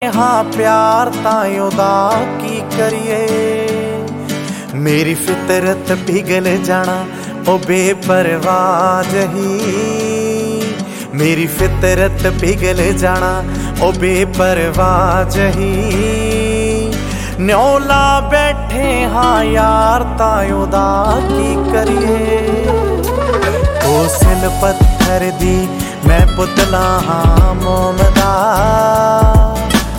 हाँ प्यार तां ओदा की करिए, मेरी फितरत पिघल जाना ओ बेपरवाह जही, मेरी फितरत पिघल जाना ओ बेपरवाह जही। न्योला बैठे हाँ यार तां ओदा की करिए, ओ सिल पत्थर दी मैं पुतला हाँ मोम दा।